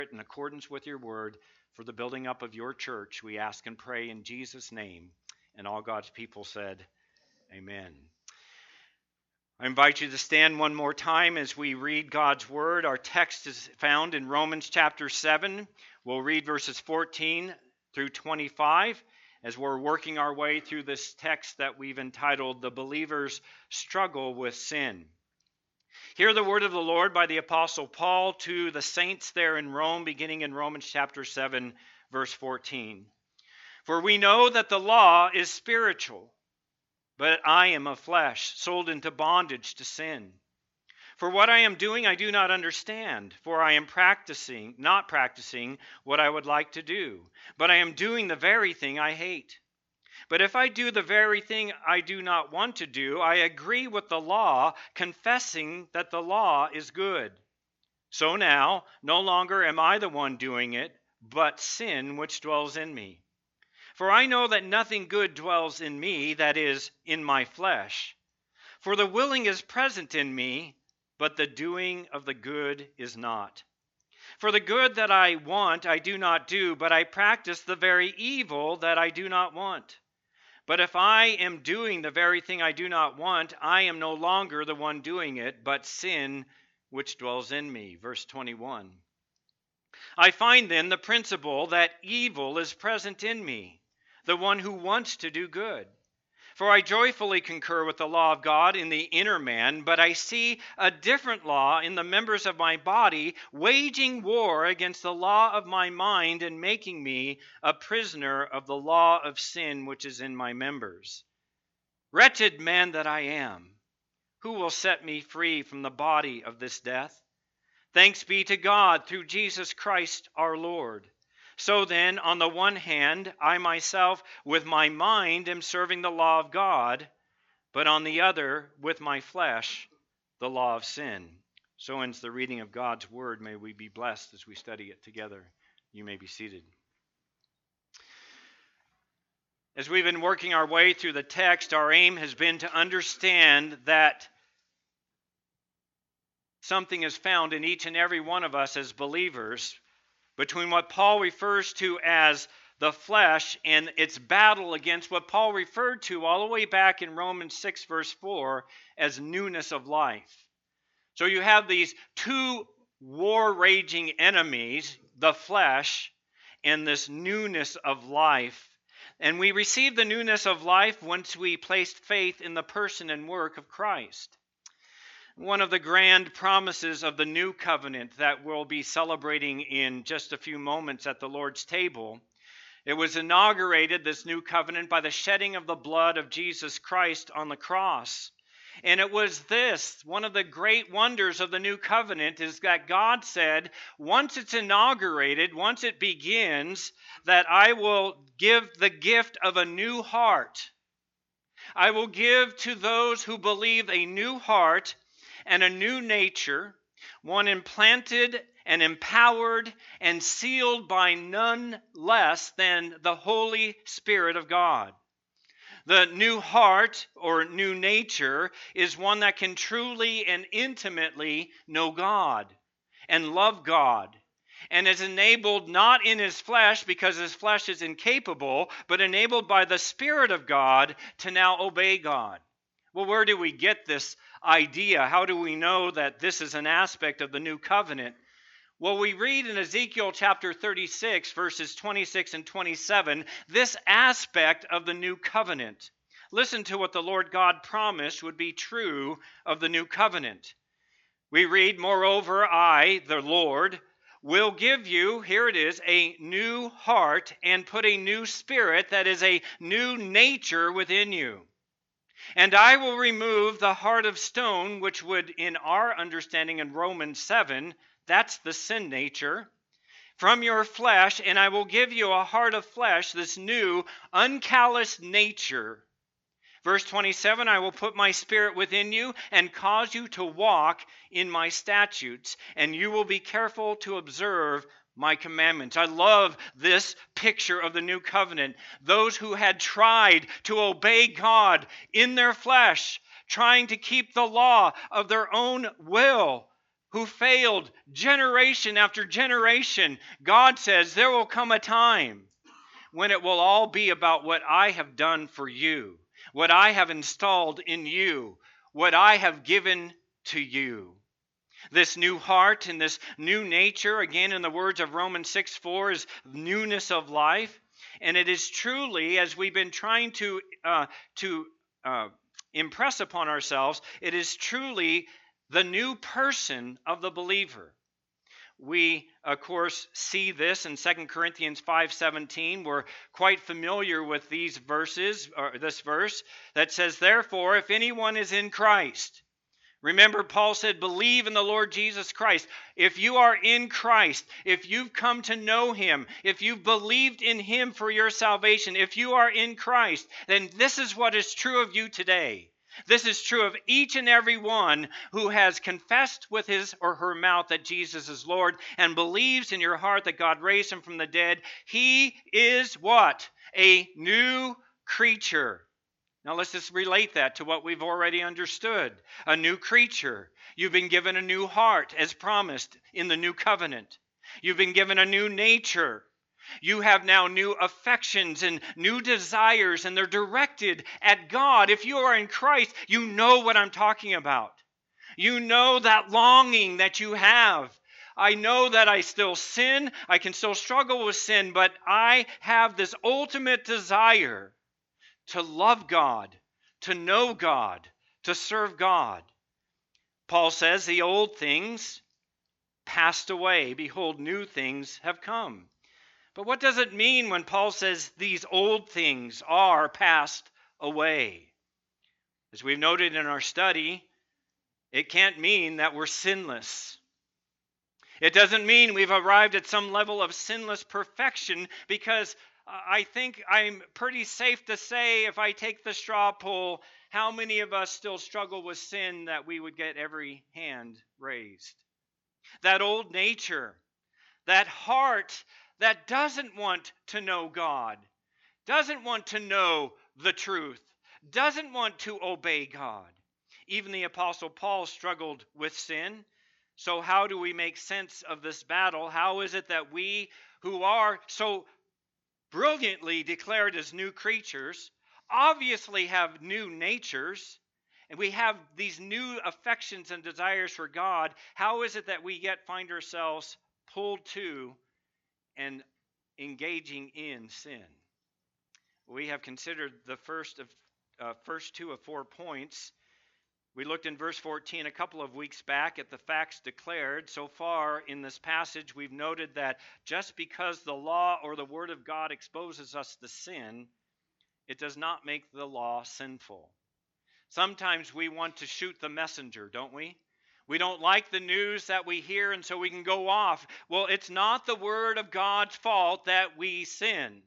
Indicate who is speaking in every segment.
Speaker 1: in accordance with your word for the building up of your church. We ask and pray in Jesus' name. And all God's people said, amen. I invite you to stand one more time as we read God's word. Our text is found in Romans chapter 7. We'll read verses 14 through 25 as we're working our way through this text that we've entitled The Believer's Struggle with Sin. Hear the word of the Lord by the Apostle Paul to the saints there in Rome, beginning in Romans chapter 7, verse 14. For we know that the law is spiritual, but I am of flesh, sold into bondage to sin. For what I am doing I do not understand, for I am not practicing what I would like to do, but I am doing the very thing I hate. But if I do the very thing I do not want to do, I agree with the law, confessing that the law is good. So now, no longer am I the one doing it, but sin which dwells in me. For I know that nothing good dwells in me, that is, in my flesh. For the willing is present in me, but the doing of the good is not. For the good that I want I do not do, but I practice the very evil that I do not want. But if I am doing the very thing I do not want, I am no longer the one doing it, but sin which dwells in me. Verse 21. I find then the principle that evil is present in me, the one who wants to do good. For I joyfully concur with the law of God in the inner man, but I see a different law in the members of my body, waging war against the law of my mind and making me a prisoner of the law of sin which is in my members. Wretched man that I am, who will set me free from the body of this death? Thanks be to God through Jesus Christ our Lord. So then, on the one hand, I myself with my mind am serving the law of God, but on the other, with my flesh, the law of sin. So ends the reading of God's word. May we be blessed as we study it together. You may be seated. As we've been working our way through the text, our aim has been to understand that something is found in each and every one of us as believers between what Paul refers to as the flesh and its battle against what Paul referred to all the way back in Romans 6 verse 4 as newness of life. So you have these two war-raging enemies, the flesh and this newness of life. And we receive the newness of life once we placed faith in the person and work of Christ. One of the grand promises of the new covenant that we'll be celebrating in just a few moments at the Lord's table. It was inaugurated, this new covenant, by the shedding of the blood of Jesus Christ on the cross. And it was this, one of the great wonders of the new covenant is that God said, once it's inaugurated, once it begins, that I will give the gift of a new heart. I will give to those who believe a new heart and a new nature, one implanted and empowered and sealed by none less than the Holy Spirit of God. The new heart or new nature is one that can truly and intimately know God and love God, and is enabled not in his flesh because his flesh is incapable, but enabled by the Spirit of God to now obey God. Well, where do we get this idea? How do we know that this is an aspect of the new covenant? Well, we read in Ezekiel chapter 36, verses 26 and 27, this aspect of the new covenant. Listen to what the Lord God promised would be true of the new covenant. We read, moreover, I, the Lord, will give you, here it is, a new heart and put a new spirit, that is a new nature within you. And I will remove the heart of stone, which would, in our understanding in Romans 7, that's the sin nature, from your flesh, and I will give you a heart of flesh, this new, uncalloused nature. Verse 27, I will put my spirit within you and cause you to walk in my statutes, and you will be careful to observe my commandments. I love this picture of the new covenant. Those who had tried to obey God in their flesh, trying to keep the law of their own will, who failed generation after generation, God says there will come a time when it will all be about what I have done for you, what I have installed in you, what I have given to you. This new heart and this new nature, again in the words of Romans 6:4, is newness of life. And it is truly, as we've been trying to impress upon ourselves, it is truly the new person of the believer. We, of course, see this in 2 Corinthians 5:17. We're quite familiar with these verses, or this verse that says, therefore, if anyone is in Christ. Remember, Paul said, believe in the Lord Jesus Christ. If you are in Christ, if you've come to know Him, if you've believed in Him for your salvation, if you are in Christ, then this is what is true of you today. This is true of each and every one who has confessed with his or her mouth that Jesus is Lord and believes in your heart that God raised Him from the dead. He is what? A new creature. Now let's just relate that to what we've already understood. A new creature. You've been given a new heart as promised in the new covenant. You've been given a new nature. You have now new affections and new desires, and they're directed at God. If you are in Christ, you know what I'm talking about. You know that longing that you have. I know that I still sin. I can still struggle with sin, but I have this ultimate desire to love God, to know God, to serve God. Paul says the old things passed away. Behold, new things have come. But what does it mean when Paul says these old things are passed away? As we've noted in our study, it can't mean that we're sinless. It doesn't mean we've arrived at some level of sinless perfection, because I think I'm pretty safe to say, if I take the straw poll, how many of us still struggle with sin, that we would get every hand raised. That old nature, that heart that doesn't want to know God, doesn't want to know the truth, doesn't want to obey God. Even the Apostle Paul struggled with sin. So how do we make sense of this battle? How is it that we who are so brilliantly declared as new creatures obviously have new natures, and we have these new affections and desires for God, how is it that we yet find ourselves pulled to and engaging in sin? We have considered the first two of 4 points. We looked in verse 14 a couple of weeks back at the facts declared. So far in this passage, we've noted that just because the law or the Word of God exposes us to sin, it does not make the law sinful. Sometimes we want to shoot the messenger, don't we? We don't like the news that we hear, and so we can go off. Well, it's not the Word of God's fault that we sin.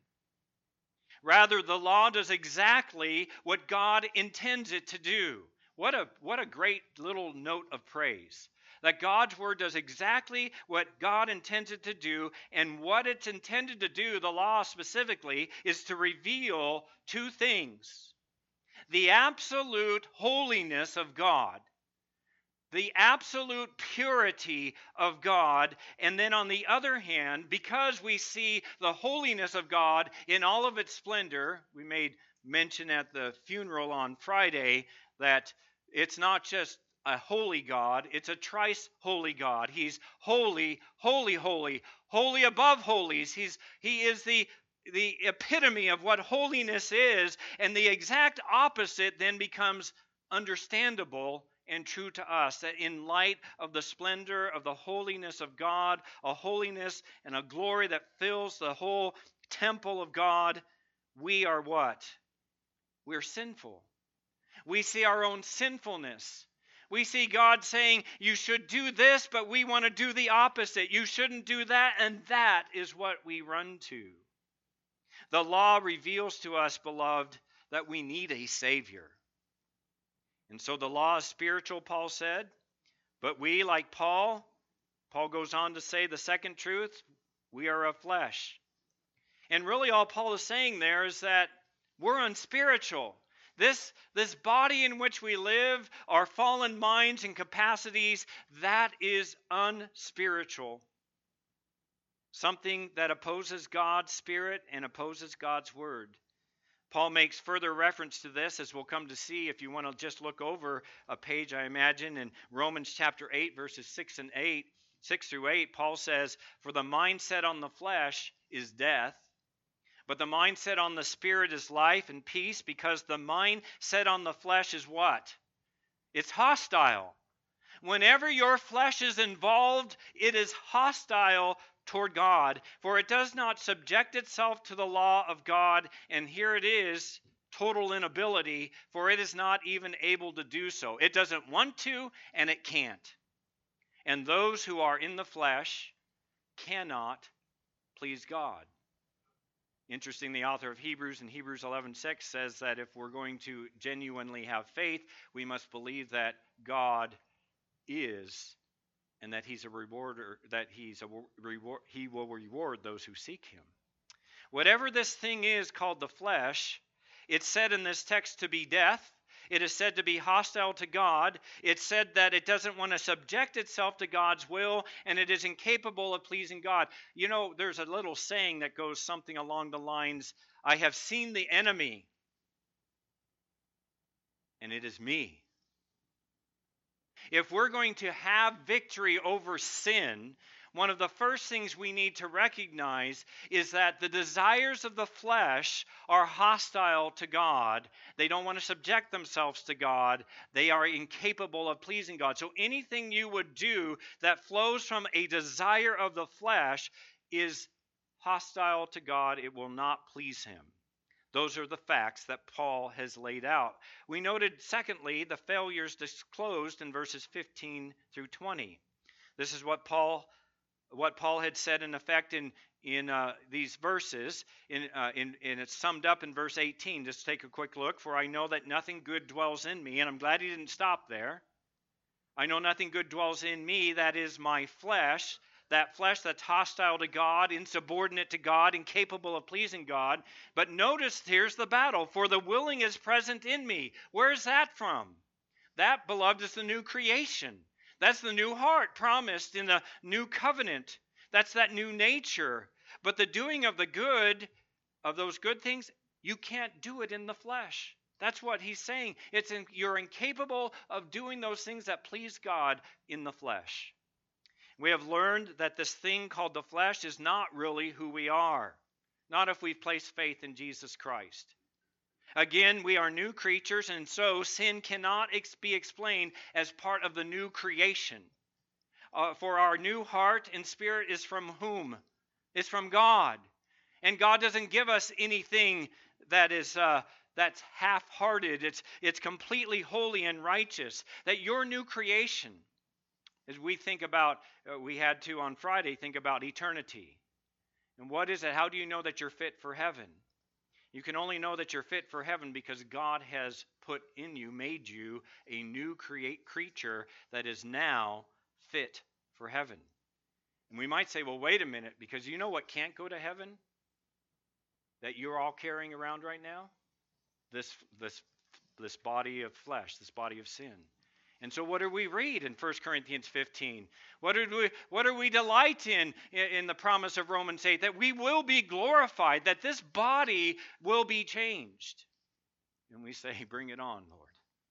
Speaker 1: Rather, the law does exactly what God intends it to do. What a great little note of praise. That God's Word does exactly what God intends it to do, and what it's intended to do, the law specifically, is to reveal two things. The absolute holiness of God, the absolute purity of God, and then on the other hand, because we see the holiness of God in all of its splendor, we made mention at the funeral on Friday that it's not just a holy God, it's a thrice holy God. He's holy, holy, holy, holy above holies. He is the epitome of what holiness is, and the exact opposite then becomes understandable and true to us, that in light of the splendor of the holiness of God, a holiness and a glory that fills the whole temple of God, we are what? We're sinful. We see our own sinfulness. We see God saying, you should do this, but we want to do the opposite. You shouldn't do that, and that is what we run to. The law reveals to us, beloved, that we need a Savior. And so the law is spiritual, Paul said, but we, like Paul goes on to say the second truth, we are of flesh. And really all Paul is saying there is that we're unspiritual. This body in which we live, our fallen minds and capacities, that is unspiritual. Something that opposes God's Spirit and opposes God's Word. Paul makes further reference to this, as we'll come to see if you want to just look over a page, I imagine, in Romans chapter 8, verses 6 through 8. Paul says, "For the mindset on the flesh is death, but the mindset on the Spirit is life and peace," because the mindset on the flesh is what? It's hostile. Whenever your flesh is involved, it is hostile toward God, for it does not subject itself to the law of God, and here it is, total inability, for it is not even able to do so. It doesn't want to, and it can't. And those who are in the flesh cannot please God. Interesting, the author of Hebrews in Hebrews 11:6 says that if we're going to genuinely have faith, we must believe that God is, and that He's a rewarder, that He will reward those who seek Him. Whatever this thing is called the flesh, it's said in this text to be death. It is said to be hostile to God. It's said that it doesn't want to subject itself to God's will, and it is incapable of pleasing God. You know, there's a little saying that goes something along the lines, "I have seen the enemy, and it is me." If we're going to have victory over sin, one of the first things we need to recognize is that the desires of the flesh are hostile to God. They don't want to subject themselves to God. They are incapable of pleasing God. So anything you would do that flows from a desire of the flesh is hostile to God. It will not please Him. Those are the facts that Paul has laid out. We noted, secondly, the failures disclosed in verses 15 through 20. This is what Paul had said in effect in these verses, and it's summed up in verse 18. Just take a quick look. "For I know that nothing good dwells in me," and I'm glad he didn't stop there. "I know nothing good dwells in me, that is my flesh." That flesh that's hostile to God, insubordinate to God, incapable of pleasing God. But notice, here's the battle. "For the willing is present in me." Where's that from? That, beloved, is the new creation. That's the new heart promised in the new covenant. That's that new nature. But the doing of the good, of those good things, you can't do it in the flesh. That's what he's saying. You're incapable of doing those things that please God in the flesh. We have learned that this thing called the flesh is not really who we are. Not if we've placed faith in Jesus Christ. Again, we are new creatures, and so sin cannot be explained as part of the new creation. For our new heart and spirit is from whom? It's from God. And God doesn't give us anything that is that's half-hearted. It's completely holy and righteous. That your new creation, as we think about, we had to on Friday think about eternity. And what is it? How do you know that you're fit for heaven? You can only know that you're fit for heaven because God has put in you, made you a new creature that is now fit for heaven. And we might say, well, wait a minute, because you know what can't go to heaven that you're all carrying around right now? This body of flesh, this body of sin. And so what do we read in 1 Corinthians 15? What do we delight in the promise of Romans 8? That we will be glorified, that this body will be changed. And we say, bring it on, Lord.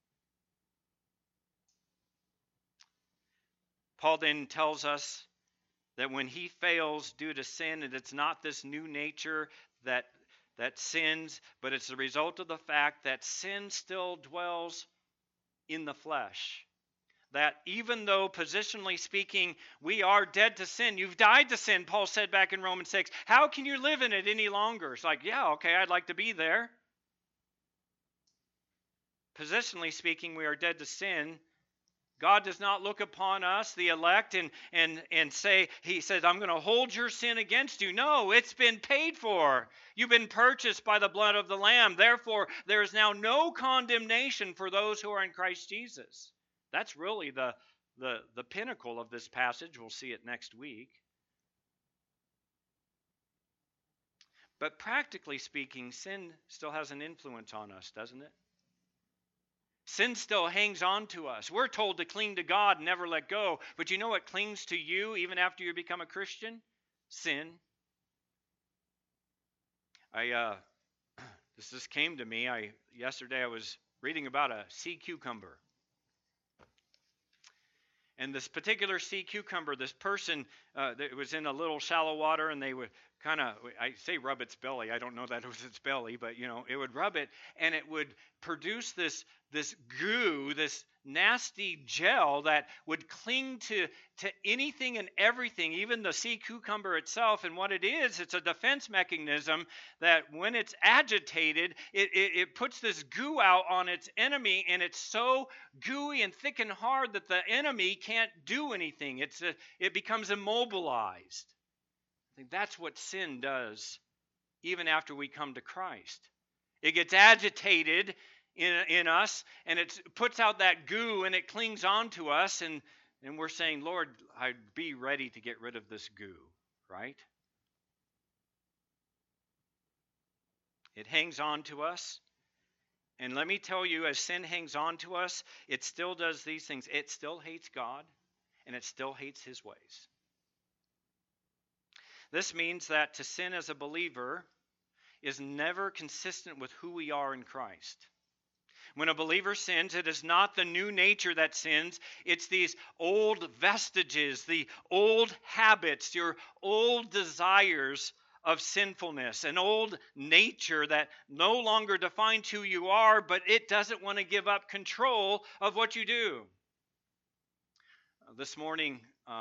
Speaker 1: Paul then tells us that when he fails due to sin, and it's not this new nature that sins, but it's the result of the fact that sin still dwells in the flesh. That even though positionally speaking, we are dead to sin. You've died to sin, Paul said back in Romans 6. How can you live in it any longer? It's like, yeah, okay, I'd like to be there. Positionally speaking, we are dead to sin. God does not look upon us, the elect, and say, he says, I'm going to hold your sin against you. No, it's been paid for. You've been purchased by the blood of the Lamb. Therefore, there is now no condemnation for those who are in Christ Jesus. That's really the pinnacle of this passage. We'll see it next week. But practically speaking, sin still has an influence on us, doesn't it? Sin still hangs on to us. We're told to cling to God and never let go. But you know what clings to you even after you become a Christian? Sin. This just came to me. Yesterday I was reading about a sea cucumber. And this particular sea cucumber, this person that was in a little shallow water, and they would kind of, I say rub its belly. I don't know that it was its belly, but it would rub it, and it would produce this goo, this nasty gel that would cling to anything and everything, even the sea cucumber itself. And what it is, it's a defense mechanism that when it's agitated, it puts this goo out on its enemy, and it's so gooey and thick and hard that the enemy can't do anything. It becomes immobilized. I think that's what sin does even after we come to Christ. It gets agitated in us, and it puts out that goo, and it clings on to us, and we're saying, Lord, I'd be ready to get rid of this goo, right? It hangs on to us. And let me tell you, as sin hangs on to us, it still does these things. It still hates God, and it still hates his ways. This means that to sin as a believer is never consistent with who we are in Christ. When a believer sins, it is not the new nature that sins. It's these old vestiges, the old habits, your old desires of sinfulness, an old nature that no longer defines who you are, but it doesn't want to give up control of what you do. This morning,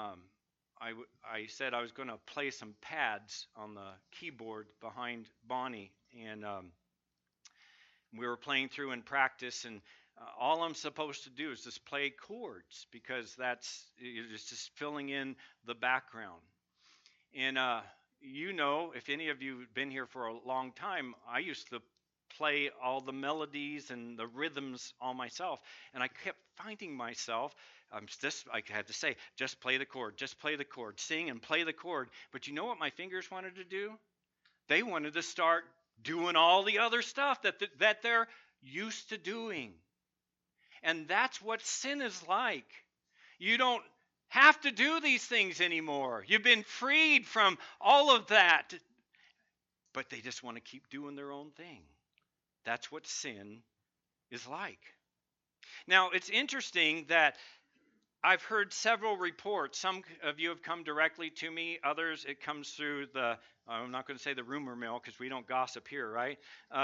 Speaker 1: I said I was going to play some pads on the keyboard behind Bonnie, and we were playing through in practice, and all I'm supposed to do is just play chords, because it's just filling in the background. And if any of you have been here for a long time, I used to play all the melodies and the rhythms all myself, and I kept finding myself, I had to say, just play the chord, sing and play the chord. But you know what my fingers wanted to do? They wanted to start doing all the other stuff that they're used to doing. And that's what sin is like. You don't have to do these things anymore. You've been freed from all of that. But they just want to keep doing their own thing. That's what sin is like. Now, it's interesting that I've heard several reports. Some of you have come directly to me. Others, it comes through I'm not going to say the rumor mill, because we don't gossip here, right?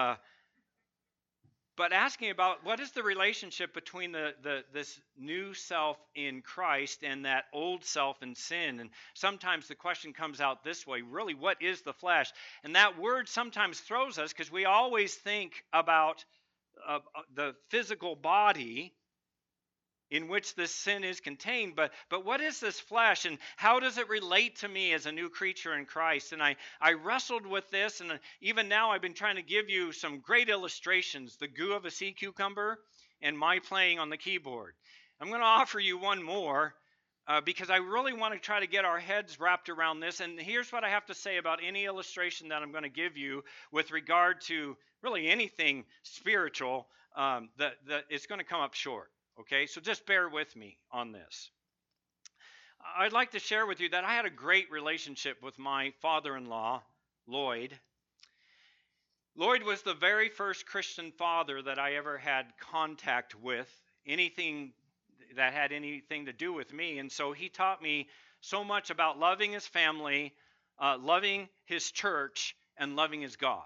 Speaker 1: But asking about what is the relationship between this new self in Christ and that old self in sin. And sometimes the question comes out this way, really, what is the flesh? And that word sometimes throws us, because we always think about the physical body in which this sin is contained, but what is this flesh, and how does it relate to me as a new creature in Christ? And I wrestled with this, and even now I've been trying to give you some great illustrations, the goo of a sea cucumber and my playing on the keyboard. I'm going to offer you one more, because I really want to try to get our heads wrapped around this. And here's what I have to say about any illustration that I'm going to give you with regard to really anything spiritual, that it's going to come up short. Okay, so just bear with me on this. I'd like to share with you that I had a great relationship with my father-in-law, Lloyd. Lloyd was the very first Christian father that I ever had contact with, anything that had anything to do with me. And so he taught me so much about loving his family, loving his church, and loving his God.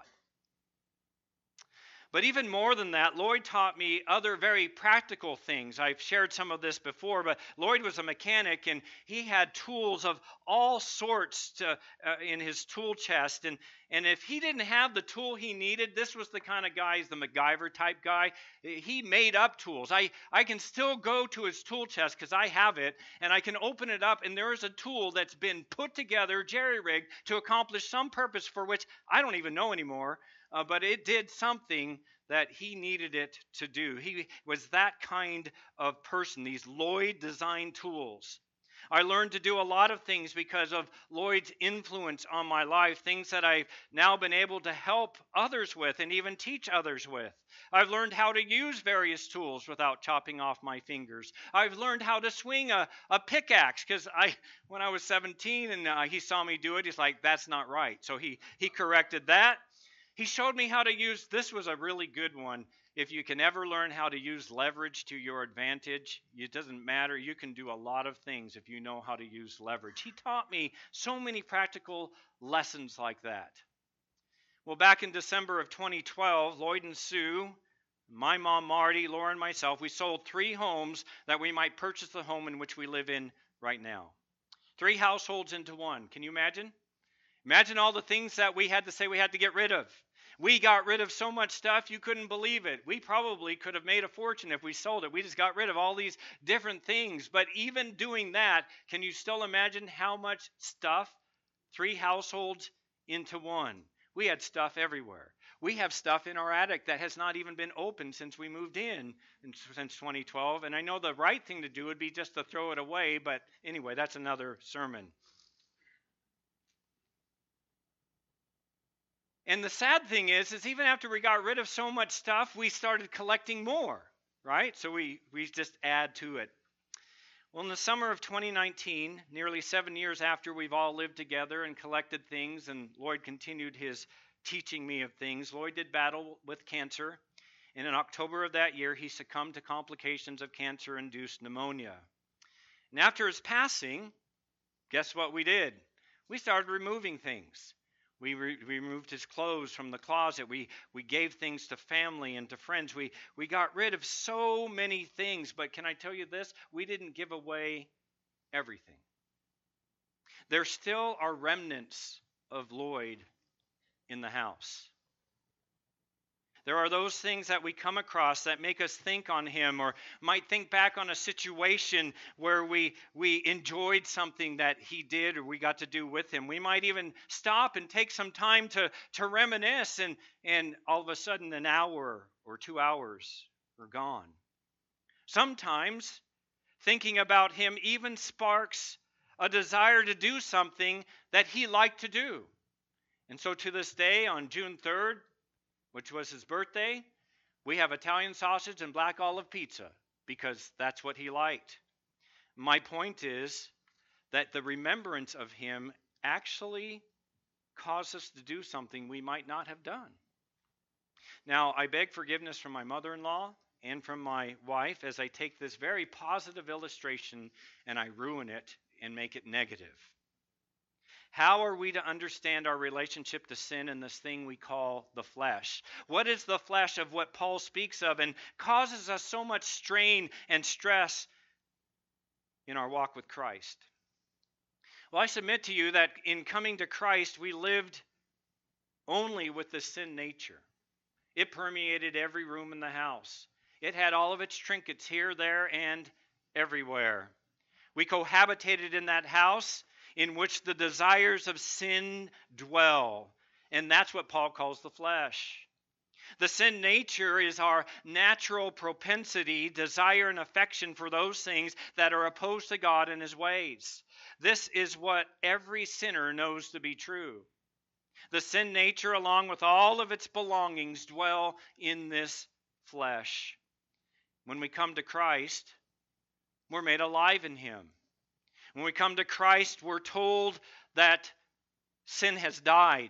Speaker 1: But even more than that, Lloyd taught me other very practical things. I've shared some of this before, but Lloyd was a mechanic, and he had tools of all sorts in his tool chest. And if he didn't have the tool he needed, this was the kind of guy, he's the MacGyver type guy. He made up tools. I can still go to his tool chest, because I have it, and I can open it up, and there is a tool that's been put together, jerry-rigged, to accomplish some purpose for which I don't even know anymore. But it did something that he needed it to do. He was that kind of person, these Lloyd design tools. I learned to do a lot of things because of Lloyd's influence on my life, things that I've now been able to help others with and even teach others with. I've learned how to use various tools without chopping off my fingers. I've learned how to swing a pickaxe because when I was 17 and he saw me do it, he's like, that's not right. So he corrected that. He showed me how to use, this was a really good one. If you can ever learn how to use leverage to your advantage, it doesn't matter. You can do a lot of things if you know how to use leverage. He taught me so many practical lessons like that. Well, back in December of 2012, Lloyd and Sue, my mom Marty, Laura, and myself, we sold 3 homes that we might purchase the home in which we live in right now. 3 households into one. Can you imagine? Imagine all the things that we had to say we had to get rid of. We got rid of so much stuff, you couldn't believe it. We probably could have made a fortune if we sold it. We just got rid of all these different things. But even doing that, can you still imagine how much stuff? 3 households into one. We had stuff everywhere. We have stuff in our attic that has not even been opened since we moved in since 2012. And I know the right thing to do would be just to throw it away. But anyway, that's another sermon. And the sad thing is even after we got rid of so much stuff, we started collecting more, right? So we just add to it. Well, in the summer of 2019, nearly 7 years after we've all lived together and collected things, and Lloyd continued his teaching me of things, Lloyd did battle with cancer. And in October of that year, he succumbed to complications of cancer-induced pneumonia. And after his passing, guess what we did? We started removing things. We removed his clothes from the closet. We gave things to family and to friends. We got rid of so many things. But can I tell you this? We didn't give away everything. There still are remnants of Lloyd in the house. There are those things that we come across that make us think on him, or might think back on a situation where we enjoyed something that he did or we got to do with him. We might even stop and take some time to reminisce, and all of a sudden an hour or 2 hours are gone. Sometimes thinking about him even sparks a desire to do something that he liked to do. And so to this day, on June 3rd, which was his birthday, we have Italian sausage and black olive pizza because that's what he liked. My point is that the remembrance of him actually caused us to do something we might not have done. Now, I beg forgiveness from my mother-in-law and from my wife as I take this very positive illustration and I ruin it and make it negative. How are we to understand our relationship to sin and this thing we call the flesh? What is the flesh of what Paul speaks of and causes us so much strain and stress in our walk with Christ? Well, I submit to you that in coming to Christ, we lived only with the sin nature. It permeated every room in the house. It had all of its trinkets here, there, and everywhere. We cohabitated in that house in which the desires of sin dwell. And that's what Paul calls the flesh. The sin nature is our natural propensity, desire, and affection for those things that are opposed to God and his ways. This is what every sinner knows to be true. The sin nature, along with all of its belongings, dwell in this flesh. When we come to Christ, we're made alive in him. When we come to Christ, we're told that sin has died.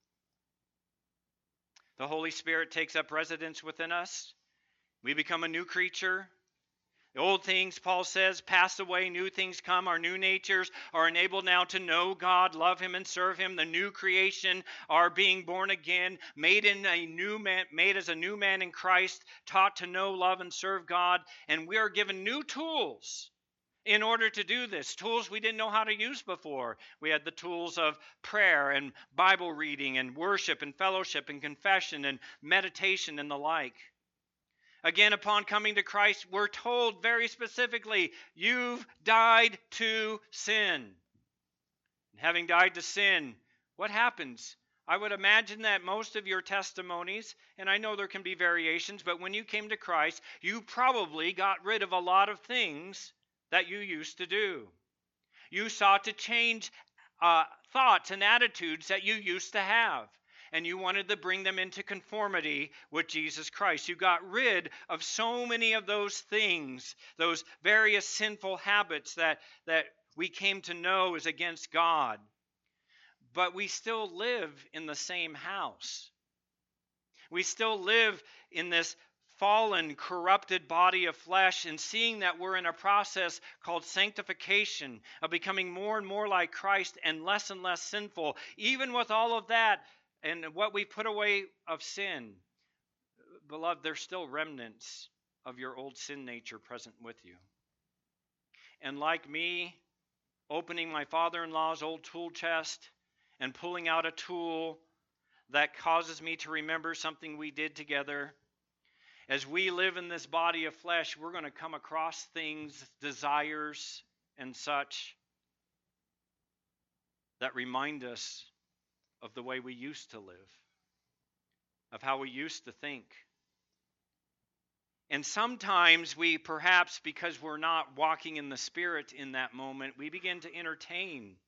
Speaker 1: The Holy Spirit takes up residence within us. We become a new creature. The old things, Paul says, pass away, new things come. Our new natures are enabled now to know God, love him, and serve him. The new creation are being born again, made as a new man in Christ, taught to know, love, and serve God. And we are given new tools in order to do this, tools we didn't know how to use before. We had the tools of prayer and Bible reading and worship and fellowship and confession and meditation and the like. Again, upon coming to Christ, we're told very specifically, you've died to sin. And having died to sin, what happens? I would imagine that most of your testimonies, and I know there can be variations, but when you came to Christ, you probably got rid of a lot of things that you used to do. You sought to change thoughts and attitudes that you used to have. And you wanted to bring them into conformity with Jesus Christ. You got rid of so many of those things, those various sinful habits that we came to know as against God. But we still live in the same house. We still live in this fallen, corrupted body of flesh, and seeing that we're in a process called sanctification, of becoming more and more like Christ and less sinful. Even with all of that and what we put away of sin, beloved, there's still remnants of your old sin nature present with you. And like me, opening my father-in-law's old tool chest and pulling out a tool that causes me to remember something we did together. As we live in this body of flesh, we're going to come across things, desires, and such that remind us of the way we used to live, of how we used to think. And sometimes we, perhaps because we're not walking in the Spirit in that moment, we begin to entertain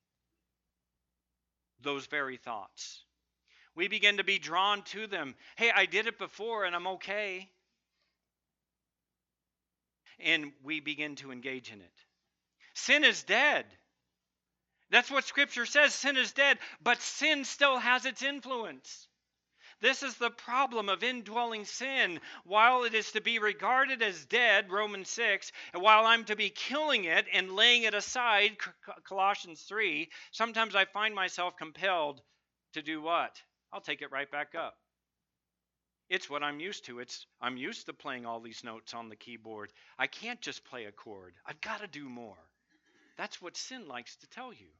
Speaker 1: those very thoughts. We begin to be drawn to them. Hey, I did it before and I'm okay. And we begin to engage in it. Sin is dead. That's what Scripture says. Sin is dead, but sin still has its influence. This is the problem of indwelling sin. While it is to be regarded as dead, Romans 6, and while I'm to be killing it and laying it aside, Colossians 3, sometimes I find myself compelled to do what? I'll take it right back up. It's what I'm used to. I'm used to playing all these notes on the keyboard. I can't just play a chord. I've got to do more. That's what sin likes to tell you.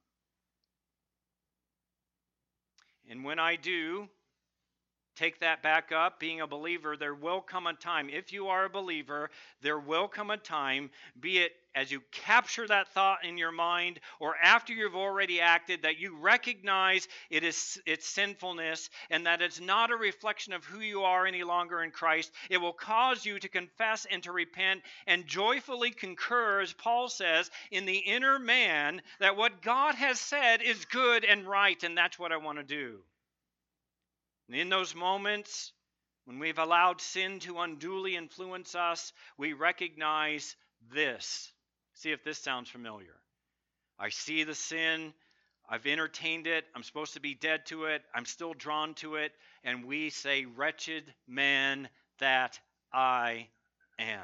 Speaker 1: And when I do take that back up, being a believer, there will come a time, if you are a believer, there will come a time, be it as you capture that thought in your mind or after you've already acted, that you recognize its sinfulness and that it's not a reflection of who you are any longer in Christ. It will cause you to confess and to repent and joyfully concur, as Paul says, in the inner man that what God has said is good and right, and that's what I want to do. And in those moments, when we've allowed sin to unduly influence us, we recognize this. See if this sounds familiar. I see the sin. I've entertained it. I'm supposed to be dead to it. I'm still drawn to it. And we say, wretched man that I am.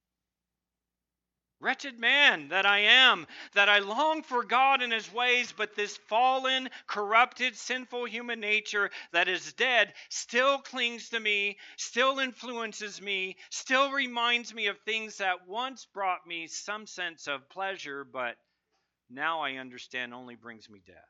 Speaker 1: Wretched man that I am, that I long for God and His ways, but this fallen, corrupted, sinful human nature that is dead still clings to me, still influences me, still reminds me of things that once brought me some sense of pleasure, but now I understand only brings me death.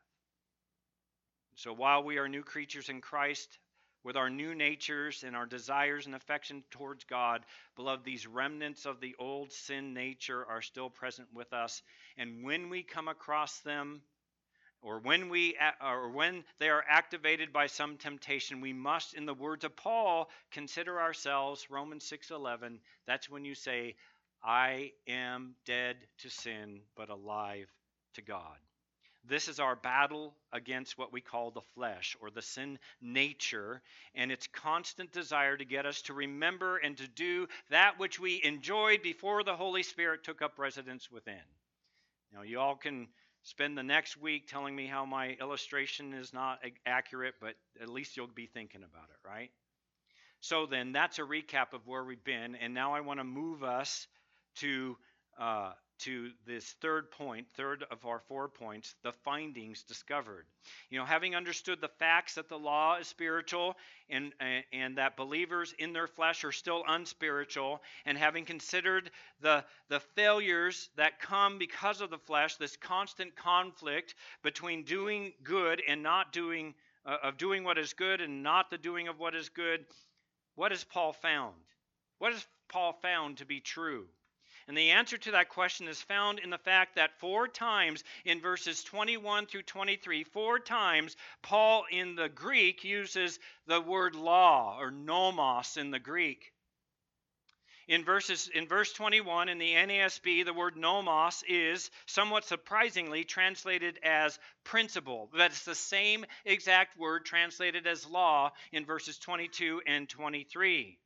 Speaker 1: So while we are new creatures in Christ, with our new natures and our desires and affection towards God, beloved, these remnants of the old sin nature are still present with us. And when we come across them, or when they are activated by some temptation, we must, in the words of Paul, consider ourselves, Romans 6:11. That's when you say, I am dead to sin, but alive to God. This is our battle against what we call the flesh, or the sin nature, and its constant desire to get us to remember and to do that which we enjoyed before the Holy Spirit took up residence within. Now, you all can spend the next week telling me how my illustration is not accurate, but at least you'll be thinking about it, right? So then, that's a recap of where we've been, and now I want to move us to this third of our 4 points, the findings discovered. Having understood the facts that the law is spiritual and that believers in their flesh are still unspiritual, and having considered the failures that come because of the flesh, this constant conflict between doing good and not doing, of doing what is good and not the doing of what is good, what has Paul found? What has Paul found to be true? And the answer to that question is found in the fact that 4 times in verses 21 through 23, 4 times Paul in the Greek uses the word law, or nomos in the Greek. In verse 21 in the NASB, the word nomos is somewhat surprisingly translated as principle. That's the same exact word translated as law in verses 22 and 23.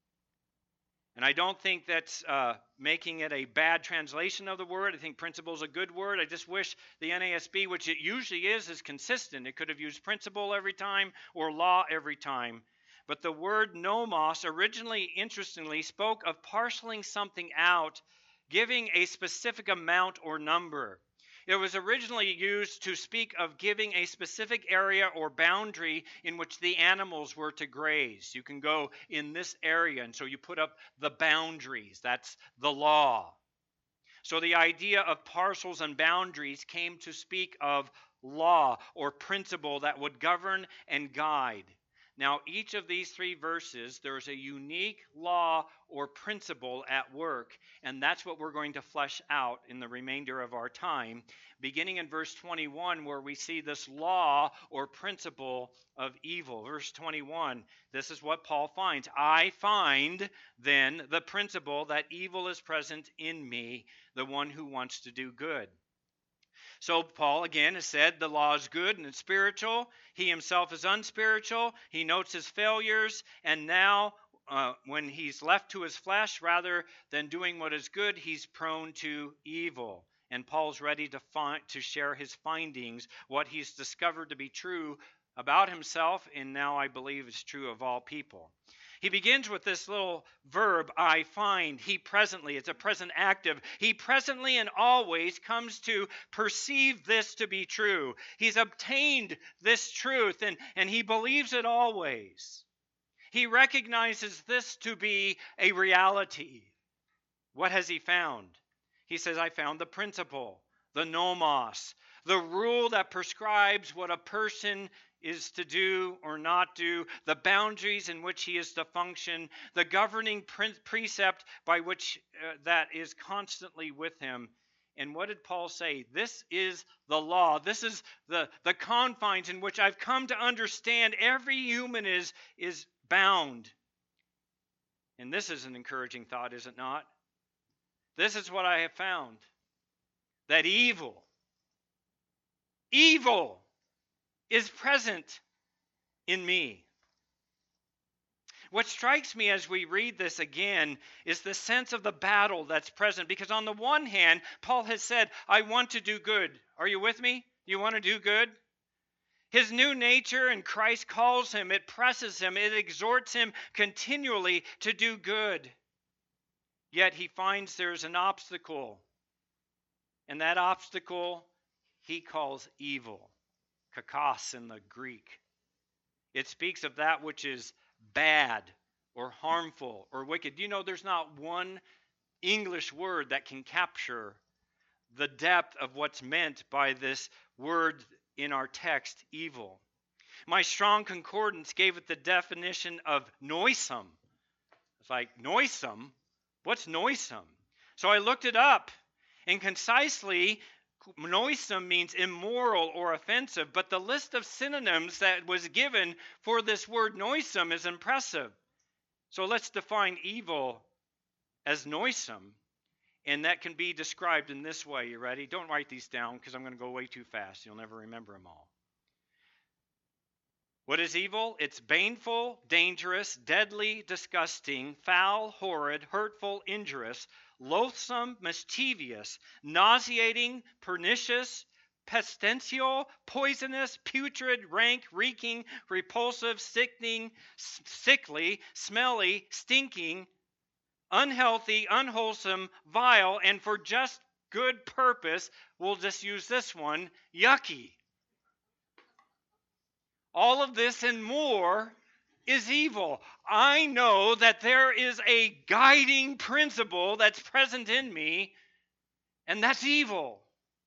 Speaker 1: And I don't think that's making it a bad translation of the word. I think principle is a good word. I just wish the NASB, which it usually is consistent. It could have used principle every time or law every time. But the word nomos originally, interestingly, spoke of parceling something out, giving a specific amount or number. It was originally used to speak of giving a specific area or boundary in which the animals were to graze. You can go in this area, and so you put up the boundaries. That's the law. So the idea of parcels and boundaries came to speak of law or principle that would govern and guide. Now, each of these three verses, there's a unique law or principle at work, and that's what we're going to flesh out in the remainder of our time, beginning in verse 21, where we see this law or principle of evil. Verse 21, this is what Paul finds. I find, then, the principle that evil is present in me, the one who wants to do good. So Paul, again, has said the law is good and it's spiritual. He himself is unspiritual. He notes his failures. And now, when he's left to his flesh, rather than doing what is good, he's prone to evil. And Paul's ready to share his findings, what he's discovered to be true about himself, and now I believe is true of all people. He begins with this little verb, I find. He presently, it's a present active. He presently and always comes to perceive this to be true. He's obtained this truth, and he believes it always. He recognizes this to be a reality. What has he found? He says, I found the principle, the nomos, the rule that prescribes what a person is to do or not do, the boundaries in which he is to function, the governing precept by which that is constantly with him. And what did Paul say? This is the law. This is the confines in which I've come to understand every human is bound. And this is an encouraging thought, is it not? This is what I have found. That evil is present in me. What strikes me as we read this again is the sense of the battle that's present. Because on the one hand, Paul has said, I want to do good. Are you with me? You want to do good? His new nature in Christ calls him, it presses him, it exhorts him continually to do good. Yet he finds there's an obstacle. And that obstacle he calls evil. Kakos in the Greek. It speaks of that which is bad or harmful or wicked. You know, there's not one English word that can capture the depth of what's meant by this word in our text, evil. My Strong Concordance gave it the definition of noisome. It's like, noisome? What's noisome? So I looked it up, and concisely, noisome means immoral or offensive, but the list of synonyms that was given for this word noisome is impressive. So let's define evil as noisome, and that can be described in this way. You ready? Don't write these down because I'm going to go way too fast. You'll never remember them all. What is evil? It's baneful, dangerous, deadly, disgusting, foul, horrid, hurtful, injurious, loathsome, mischievous, nauseating, pernicious, pestilential, poisonous, putrid, rank, reeking, repulsive, sickening, sickly, smelly, stinking, unhealthy, unwholesome, vile, and for just good purpose, we'll just use this one, yucky. All of this and more is evil. I know that there is a guiding principle that's present in me, and that's evil.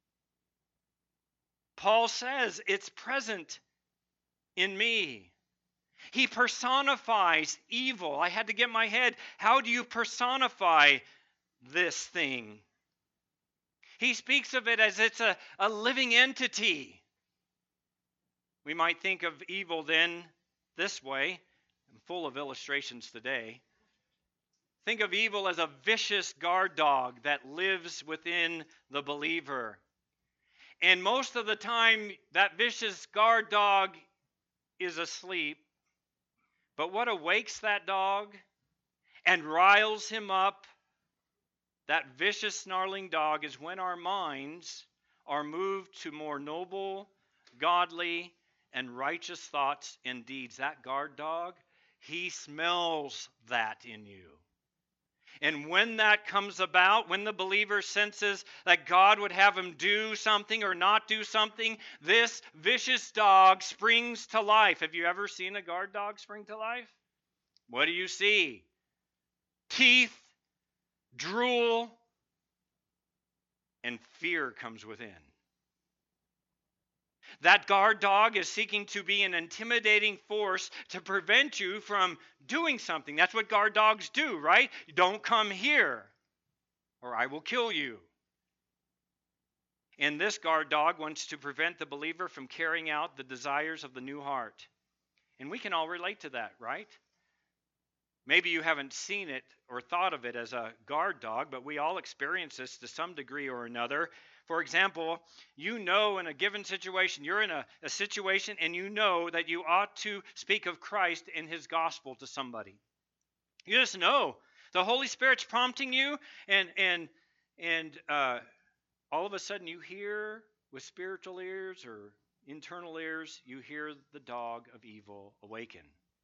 Speaker 1: Paul says it's present in me. He personifies evil. I had to get my head, how do you personify this thing? He speaks of it as it's a living entity. We might think of evil then this way. I'm full of illustrations today. Think of evil as a vicious guard dog that lives within the believer. And most of the time, that vicious guard dog is asleep. But what awakes that dog and riles him up, that vicious, snarling dog, is when our minds are moved to more noble, godly, and righteous thoughts and deeds. That guard dog, he smells that in you. And when that comes about, when the believer senses that God would have him do something or not do something, this vicious dog springs to life. Have you ever seen a guard dog spring to life? What do you see? Teeth, drool, and fear comes within. That guard dog is seeking to be an intimidating force to prevent you from doing something. That's what guard dogs do, right? Don't come here, or I will kill you. And this guard dog wants to prevent the believer from carrying out the desires of the new heart. And we can all relate to that, right? Maybe you haven't seen it or thought of it as a guard dog, but we all experience this to some degree or another. For example, you know in a given situation, you're in a situation and you know that you ought to speak of Christ and his gospel to somebody. You just know. The Holy Spirit's prompting you, and all of a sudden you hear with spiritual ears or internal ears, you hear the dog of evil awaken.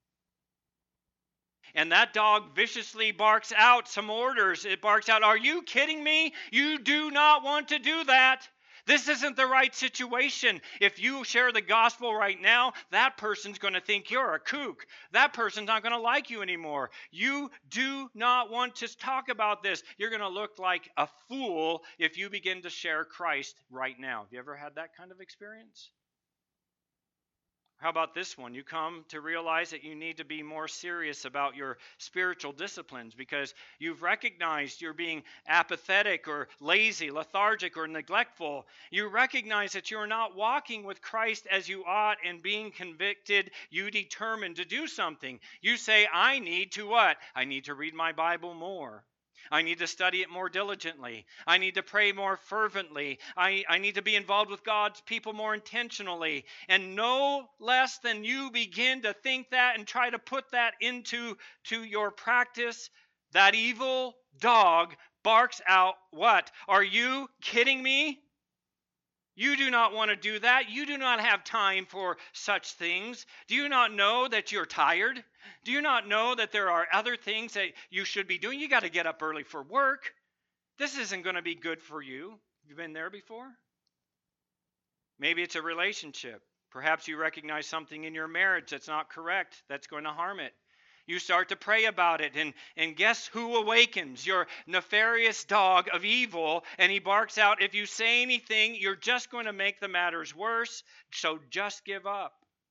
Speaker 1: And that dog viciously barks out some orders. It barks out, "Are you kidding me? You do not want to do that. This isn't the right situation. If you share the gospel right now, that person's going to think you're a kook. That person's not going to like you anymore. You do not want to talk about this. You're going to look like a fool if you begin to share Christ right now." Have you ever had that kind of experience? How about this one? You come to realize that you need to be more serious about your spiritual disciplines because you've recognized you're being apathetic or lazy, lethargic, or neglectful. You recognize that you're not walking with Christ as you ought, and being convicted, you determine to do something. You say, "I need to what? I need to read my Bible more. I need to study it more diligently. I need to pray more fervently. I need to be involved with God's people more intentionally." And no less than you begin to think that and try to put that into your practice, that evil dog barks out, "What? Are you kidding me? You do not want to do that. You do not have time for such things. Do you not know that you're tired? Do you not know that there are other things that you should be doing? You got to get up early for work. This isn't going to be good for you." Have you been there before? Maybe it's a relationship. Perhaps you recognize something in your marriage that's not correct, that's going to harm it. You start to pray about it, and guess who awakens? Your nefarious dog of evil, and he barks out, "If you say anything, you're just going to make the matters worse, so just give up."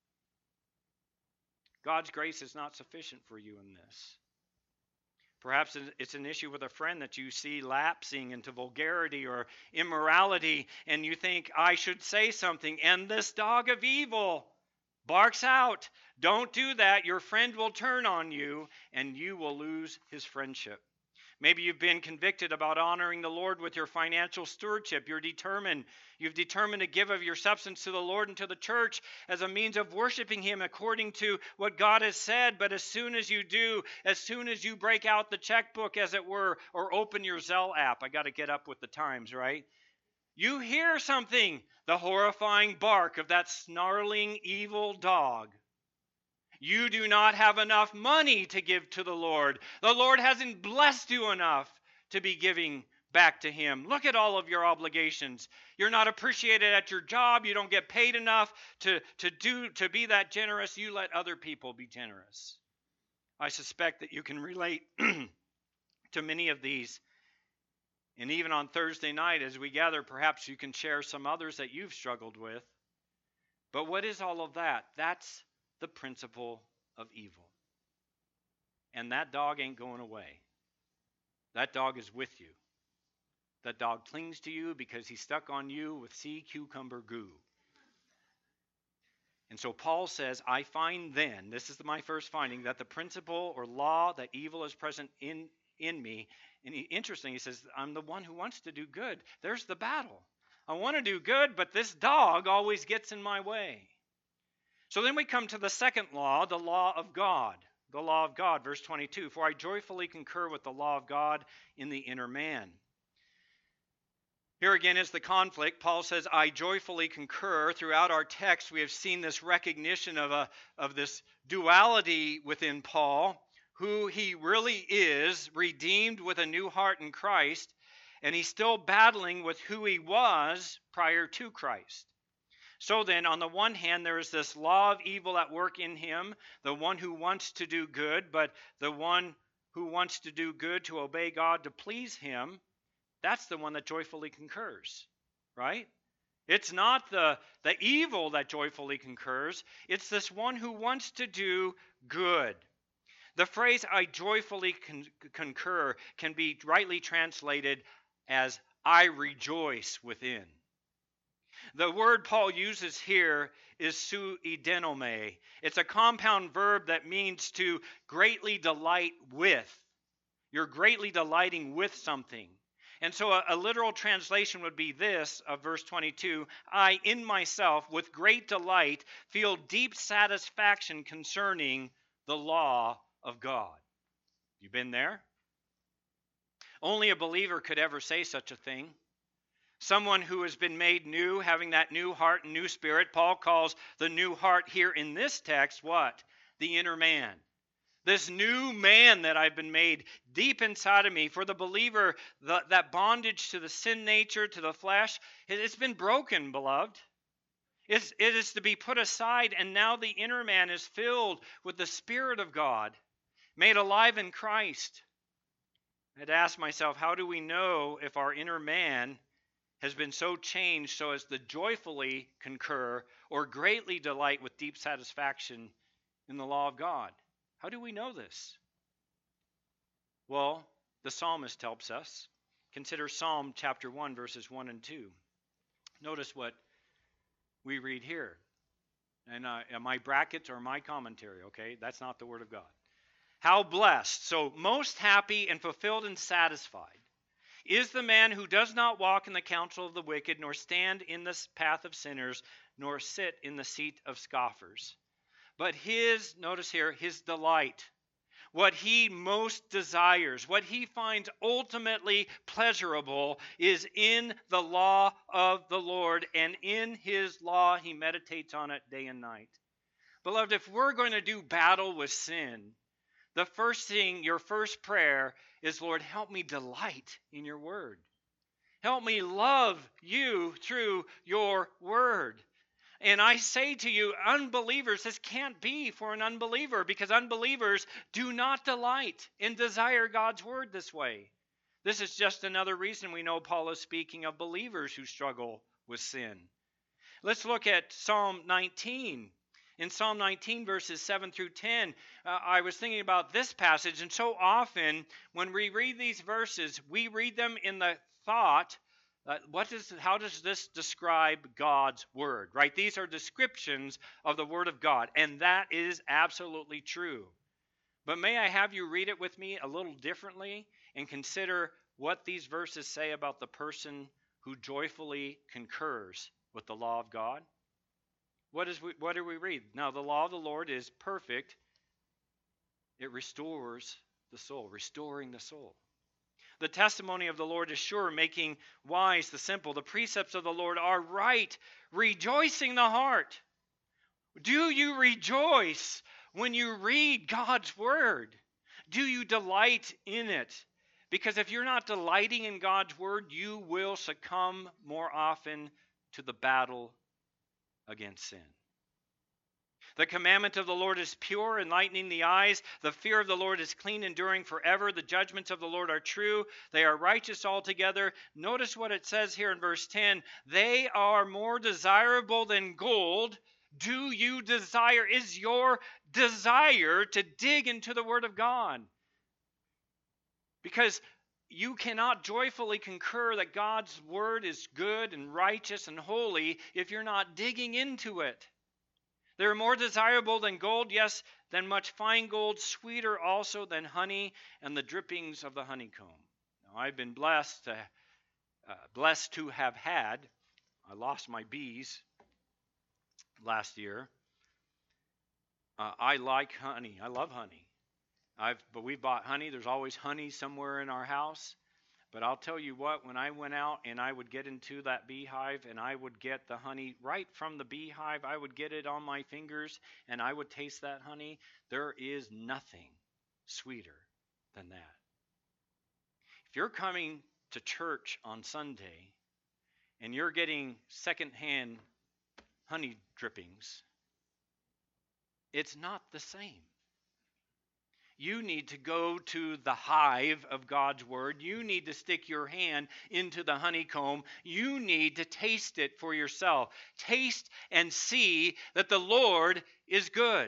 Speaker 1: God's grace is not sufficient for you in this. Perhaps it's an issue with a friend that you see lapsing into vulgarity or immorality, and you think, "I should say something," and this dog of evil barks out, "Don't do that. Your friend will turn on you, and you will lose his friendship." Maybe you've been convicted about honoring the Lord with your financial stewardship. You've determined to give of your substance to the Lord and to the church as a means of worshiping him according to what God has said. But as soon as you do, as soon as you break out the checkbook, as it were, or open your Zelle app, I got to get up with the times, right? You hear something, the horrifying bark of that snarling evil dog. You do not have enough money to give to the Lord. The Lord hasn't blessed you enough to be giving back to him. Look at all of your obligations. You're not appreciated at your job. You don't get paid enough to be that generous. You let other people be generous. I suspect that you can relate to many of these. And even on Thursday night as we gather, perhaps you can share some others that you've struggled with. But what is all of that? That's the principle of evil. And that dog ain't going away. That dog is with you. That dog clings to you because he's stuck on you with sea cucumber goo. And so Paul says, "I find then," this is my first finding, "that the principle or law that evil is present in in me. And interesting, he says, I'm the one who wants to do good. There's the battle. I want to do good, but this dog always gets in my way. So then we come to the second law, the law of God. The law of God, verse 22. For I joyfully concur with the law of God in the inner man. Here again is the conflict. Paul says, I joyfully concur. Throughout our text, we have seen this recognition of this duality within Paul, who he really is, redeemed with a new heart in Christ, and he's still battling with who he was prior to Christ. So then, on the one hand, there is this law of evil at work in him, the one who wants to do good, but the one who wants to do good to obey God to please him, that's the one that joyfully concurs, right? It's not the evil that joyfully concurs. It's this one who wants to do good. The phrase, I joyfully concur, can be rightly translated as, I rejoice within. The word Paul uses here is suidenome. It's a compound verb that means to greatly delight with. You're greatly delighting with something. And so a literal translation would be this of verse 22, I in myself with great delight feel deep satisfaction concerning the law of God. You been there? Only a believer could ever say such a thing. Someone who has been made new, having that new heart and new spirit. Paul calls the new heart here in this text what? The inner man. This new man that I've been made deep inside of me. For the believer, that bondage to the sin nature, to the flesh, it's been broken, beloved. It is to be put aside, and now the inner man is filled with the Spirit of God, made alive in Christ. I'd ask myself, how do we know if our inner man has been so changed so as to joyfully concur or greatly delight with deep satisfaction in the law of God? How do we know this? Well, the psalmist helps us. Consider Psalm chapter 1, verses 1 and 2. Notice what we read here. And my brackets are my commentary, okay? That's not the word of God. How blessed, so most happy and fulfilled and satisfied, is the man who does not walk in the counsel of the wicked, nor stand in the path of sinners, nor sit in the seat of scoffers. But notice here, his delight, what he most desires, what he finds ultimately pleasurable is in the law of the Lord, and in his law he meditates on it day and night. Beloved, if we're going to do battle with sin, the first thing, your first prayer is, Lord, help me delight in your word. Help me love you through your word. And I say to you, unbelievers, this can't be for an unbeliever, because unbelievers do not delight and desire God's word this way. This is just another reason we know Paul is speaking of believers who struggle with sin. Let's look at Psalm 19. In Psalm 19, verses 7 through 10, I was thinking about this passage, and so often when we read these verses, we read them in the thought, how does this describe God's word, right? These are descriptions of the word of God, and that is absolutely true. But may I have you read it with me a little differently and consider what these verses say about the person who joyfully concurs with the law of God? What do we read? Now, the law of the Lord is perfect. It restores the soul, restoring the soul. The testimony of the Lord is sure, making wise the simple. The precepts of the Lord are right, rejoicing the heart. Do you rejoice when you read God's word? Do you delight in it? Because if you're not delighting in God's word, you will succumb more often to the battle against sin. The commandment of the Lord is pure, enlightening the eyes. The fear of the Lord is clean, enduring forever. The judgments of the Lord are true. They are righteous altogether. Notice what it says here in verse 10. They are more desirable than gold. Do you desire? Is your desire to dig into the Word of God? Because you cannot joyfully concur that God's Word is good and righteous and holy if you're not digging into it. They are more desirable than gold, yes, than much fine gold, sweeter also than honey and the drippings of the honeycomb. Now, I've been blessed to have had. I lost my bees last year. I like honey. I love honey. But we bought honey. There's always honey somewhere in our house. But I'll tell you what, when I went out and I would get into that beehive and I would get the honey right from the beehive, I would get it on my fingers and I would taste that honey. There is nothing sweeter than that. If you're coming to church on Sunday and you're getting secondhand honey drippings, it's not the same. You need to go to the hive of God's Word. You need to stick your hand into the honeycomb. You need to taste it for yourself. Taste and see that the Lord is good.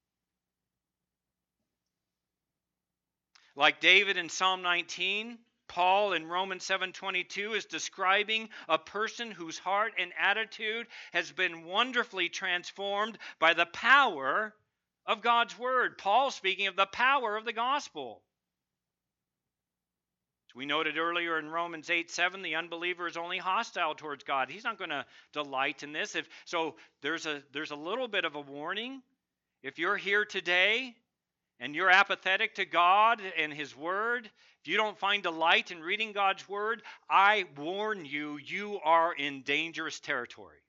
Speaker 1: Like David in Psalm 19, Paul in Romans 7:22 is describing a person whose heart and attitude has been wonderfully transformed by the power of God's Word. Paul speaking of the power of the gospel. As we noted earlier in Romans 8:7, the unbeliever is only hostile towards God. He's not going to delight in this. So there's a little bit of a warning. If you're here today and you're apathetic to God and His Word, if you don't find delight in reading God's Word, I warn you, you are in dangerous territory.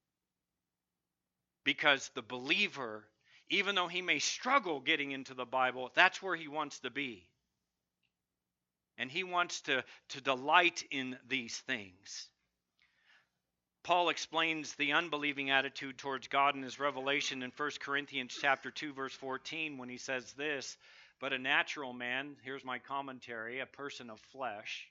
Speaker 1: Because the believer, even though he may struggle getting into the Bible, that's where he wants to be. And he wants to delight in these things. Paul explains the unbelieving attitude towards God in his revelation in 1 Corinthians chapter 2, verse 14, when he says this, but a natural man, here's my commentary, a person of flesh,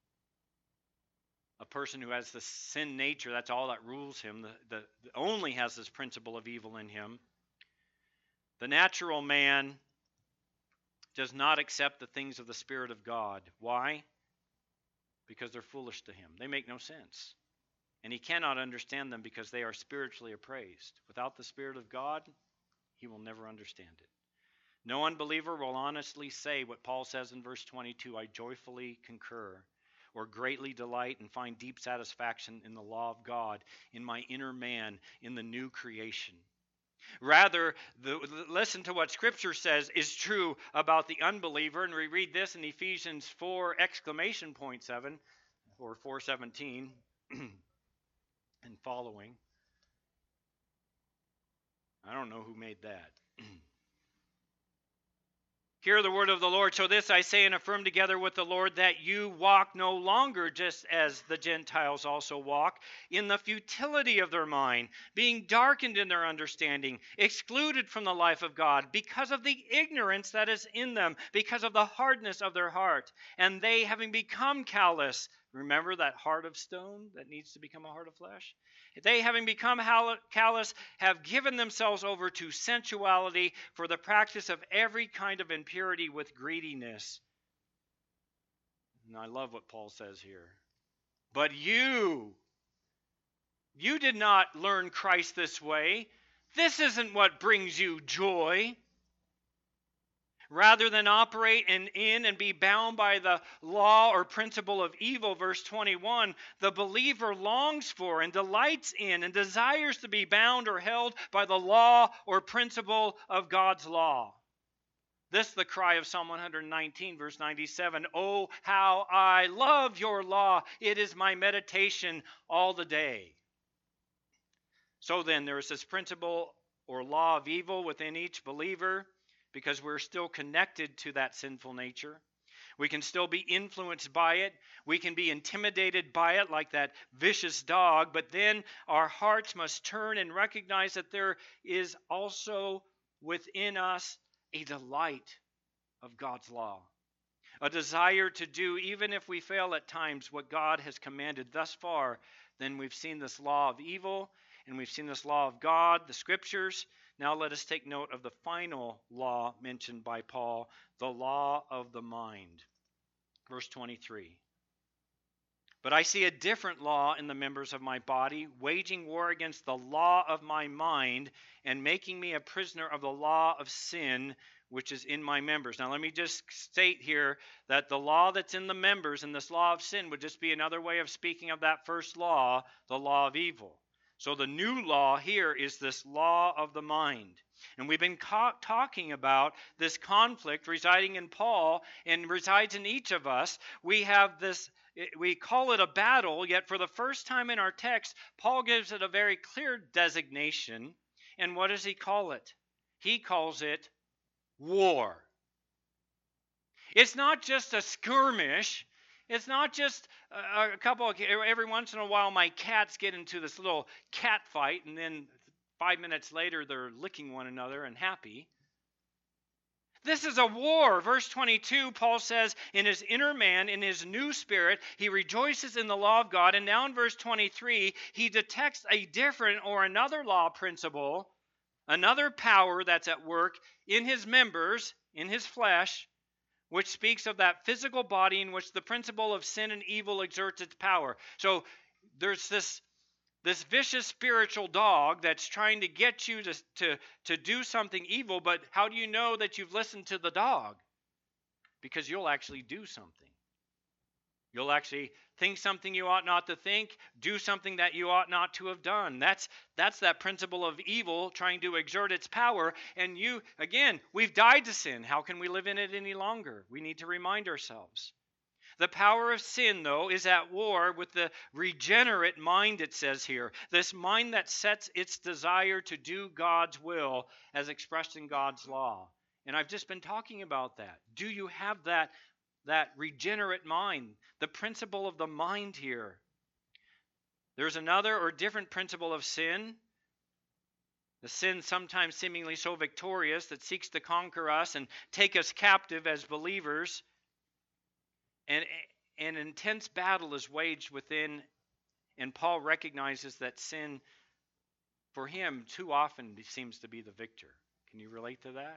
Speaker 1: a person who has the sin nature, that's all that rules him, only has this principle of evil in him. The natural man does not accept the things of the Spirit of God. Why? Because they're foolish to him. They make no sense. And he cannot understand them because they are spiritually appraised. Without the Spirit of God, he will never understand it. No unbeliever will honestly say what Paul says in verse 22, I joyfully concur, or greatly delight and find deep satisfaction in the law of God, in my inner man, in the new creation. Rather, listen to what Scripture says is true about the unbeliever, and we read this in Ephesians 4 exclamation point 7, or 4:17 and following. I don't know who made that. Hear the word of the Lord. So this I say and affirm together with the Lord, that you walk no longer just as the Gentiles also walk, in the futility of their mind, being darkened in their understanding, excluded from the life of God, because of the ignorance that is in them, because of the hardness of their heart. And they, having become callous, remember that heart of stone that needs to become a heart of flesh? They, having become callous, have given themselves over to sensuality for the practice of every kind of impurity with greediness. And I love what Paul says here. But you did not learn Christ this way. This isn't what brings you joy. Rather than operate in and be bound by the law or principle of evil, verse 21, the believer longs for and delights in and desires to be bound or held by the law or principle of God's law. This is the cry of Psalm 119, verse 97. Oh, how I love your law. It is my meditation all the day. So then, there is this principle or law of evil within each believer, because we're still connected to that sinful nature. We can still be influenced by it. We can be intimidated by it like that vicious dog. But then our hearts must turn and recognize that there is also within us a delight of God's law. A desire to do, even if we fail at times, what God has commanded thus far. Then we've seen this law of evil, and we've seen this law of God, the Scriptures. Now let us take note of the final law mentioned by Paul, the law of the mind. Verse 23. But I see a different law in the members of my body, waging war against the law of my mind and making me a prisoner of the law of sin, which is in my members. Now, let me just state here that the law that's in the members and this law of sin would just be another way of speaking of that first law, the law of evil. So the new law here is this law of the mind. And we've been talking about this conflict residing in Paul and resides in each of us. We have this, we call it a battle, yet for the first time in our text, Paul gives it a very clear designation. And what does he call it? He calls it war. It's not just a skirmish. It's not just a couple of, every once in a while my cats get into this little cat fight and then 5 minutes later they're licking one another and happy. This is a war. Verse 22, Paul says, in his inner man, in his new spirit, he rejoices in the law of God. And now in verse 23, he detects a different or another law principle, another power that's at work in his members, in his flesh, which speaks of that physical body in which the principle of sin and evil exerts its power. So there's this vicious spiritual dog that's trying to get you to do something evil, but how do you know that you've listened to the dog? Because you'll actually do something. You'll actually think something you ought not to think, do something that you ought not to have done. That's that principle of evil trying to exert its power. And we've died to sin. How can we live in it any longer? We need to remind ourselves. The power of sin, though, is at war with the regenerate mind, it says here. This mind that sets its desire to do God's will as expressed in God's law. And I've just been talking about that. Do you have that regenerate mind? The principle of the mind here. There's another or different principle of sin. The sin sometimes seemingly so victorious that seeks to conquer us and take us captive as believers. And an intense battle is waged within, and Paul recognizes that sin, for him, too often seems to be the victor. Can you relate to that?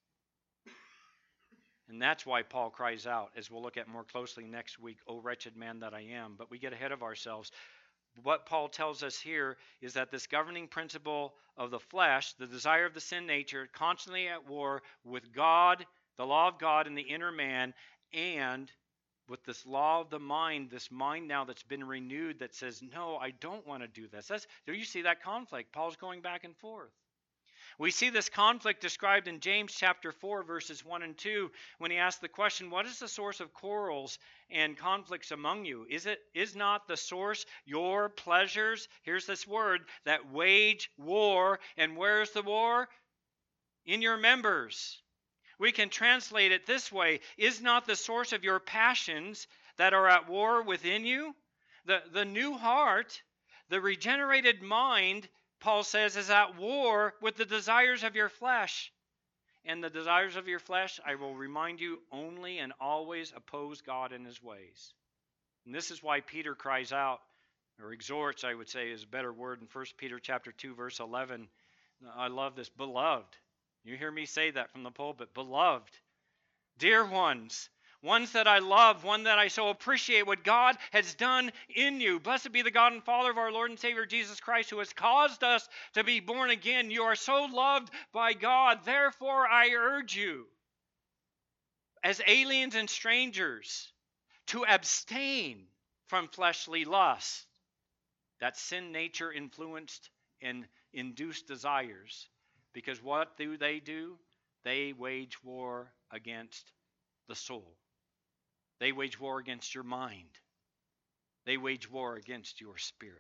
Speaker 1: And that's why Paul cries out, as we'll look at more closely next week, "O wretched man that I am." But we get ahead of ourselves. What Paul tells us here is that this governing principle of the flesh, the desire of the sin nature, constantly at war with God, the law of God in the inner man, and with this law of the mind, this mind now that's been renewed that says, no, I don't want to do this. Do you see that conflict? Paul's going back and forth. We see this conflict described in James chapter 4, verses 1 and 2, when he asks the question, what is the source of quarrels and conflicts among you? Is not the source your pleasures? Here's this word, that wage war. And where's the war? In your members. We can translate it this way, is not the source of your passions that are at war within you? The new heart, the regenerated mind, Paul says, is at war with the desires of your flesh. And the desires of your flesh, I will remind you, only and always oppose God and his ways. And this is why Peter cries out, or exhorts, I would say is a better word, in 1 Peter chapter 2, verse 11. I love this, beloved. You hear me say that from the pulpit, beloved. Dear ones that I love, one that I so appreciate what God has done in you. Blessed be the God and Father of our Lord and Savior Jesus Christ, who has caused us to be born again. You are so loved by God. Therefore, I urge you, as aliens and strangers, to abstain from fleshly lust, that sin nature influenced and induced desires. Because what do? They wage war against the soul. They wage war against your mind. They wage war against your spirit.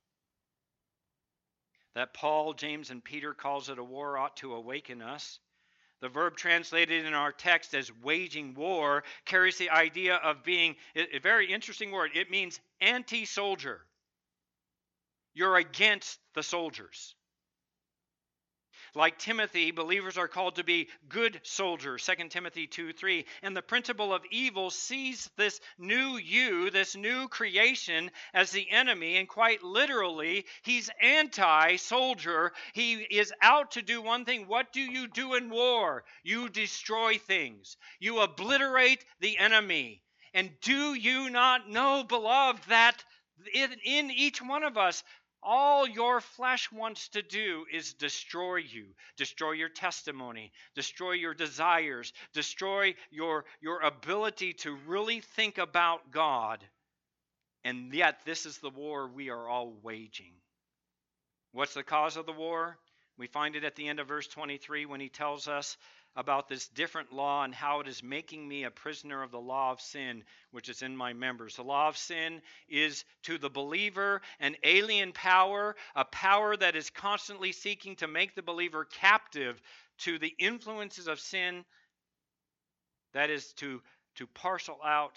Speaker 1: That Paul, James, and Peter calls it a war ought to awaken us. The verb translated in our text as waging war carries the idea of being a very interesting word. It means anti-soldier. You're against the soldiers. Like Timothy, believers are called to be good soldiers, 2 Timothy 2:3. And the principle of evil sees this new you, this new creation, as the enemy, and quite literally, he's anti-soldier. He is out to do one thing. What do you do in war? You destroy things. You obliterate the enemy. And do you not know, beloved, that in each one of us, all your flesh wants to do is destroy you, destroy your testimony, destroy your desires, destroy your ability to really think about God. And yet, this is the war we are all waging. What's the cause of the war? We find it at the end of verse 23 when he tells us about this different law and how it is making me a prisoner of the law of sin, which is in my members. The law of sin is to the believer an alien power, a power that is constantly seeking to make the believer captive to the influences of sin, that is to parcel out,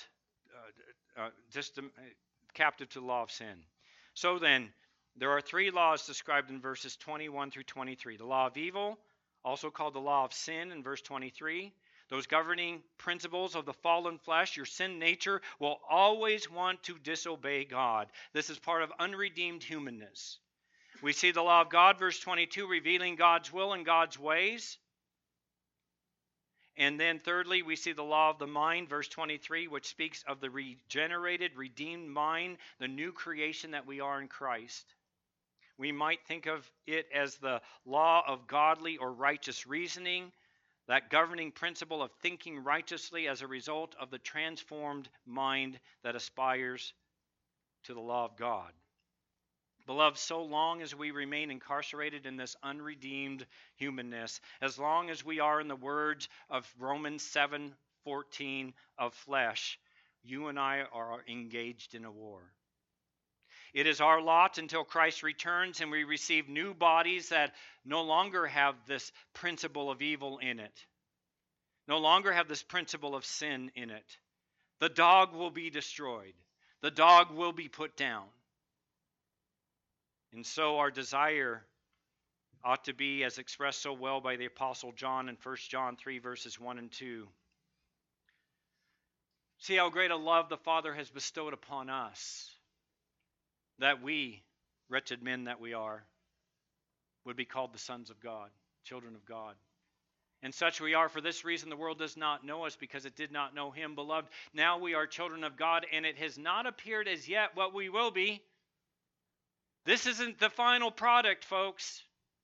Speaker 1: captive to the law of sin. So then, there are three laws described in verses 21 through 23. The law of evil, also called the law of sin in verse 23. Those governing principles of the fallen flesh, your sin nature, will always want to disobey God. This is part of unredeemed humanness. We see the law of God, verse 22, revealing God's will and God's ways. And then thirdly, we see the law of the mind, verse 23, which speaks of the regenerated, redeemed mind, the new creation that we are in Christ. We might think of it as the law of godly or righteous reasoning, that governing principle of thinking righteously as a result of the transformed mind that aspires to the law of God. Beloved, so long as we remain incarcerated in this unredeemed humanness, as long as we are in the words of Romans 7:14 of flesh, you and I are engaged in a war. It is our lot until Christ returns and we receive new bodies that no longer have this principle of evil in it, no longer have this principle of sin in it. The dog will be destroyed. The dog will be put down. And so our desire ought to be, as expressed so well by the Apostle John in 1 John 3, verses 1 and 2. See how great a love the Father has bestowed upon us, that we, wretched men that we are, would be called the sons of God, children of God. And such we are. For this reason the world does not know us, because it did not know him. Beloved, now we are children of God, and it has not appeared as yet what we will be. This isn't the final product, folks.